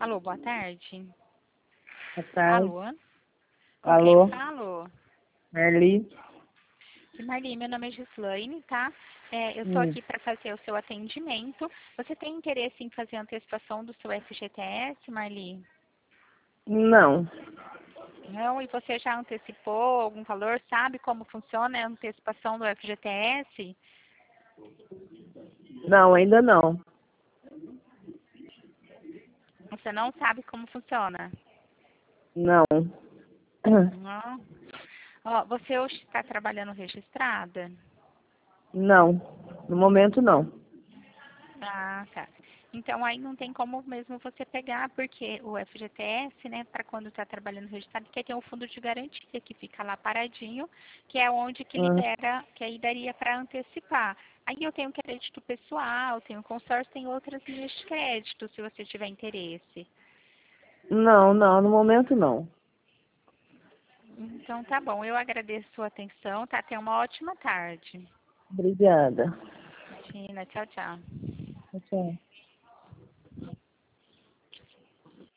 Alô, boa tarde. Boa tarde. Alô? Com quem eu Alô, falo? Marli. Marli, meu nome é Gislaine, tá? Eu estou Hum. aqui para fazer o seu atendimento. Você tem interesse em fazer a antecipação do seu FGTS, Marli? Não, Não, e você já antecipou algum valor? Sabe como funciona a antecipação do FGTS? não, ainda não. Você não sabe como funciona? Não. Não. Ó, você hoje está trabalhando registrada? Não, no momento não. Ah, tá. Então aí não tem como mesmo você pegar, porque o FGTS, né, para quando está trabalhando registrado, que tem um fundo de garantia que fica lá paradinho, que é onde que Ah, libera, que aí daria para antecipar. Aí eu tenho crédito pessoal, tenho consórcio, tem outras linhas de crédito, se você tiver interesse. Não, não, no momento não. Então tá bom, eu agradeço a sua atenção, tá? Tenha uma ótima tarde. Obrigada. Imagina, tchau, tchau. Tchau.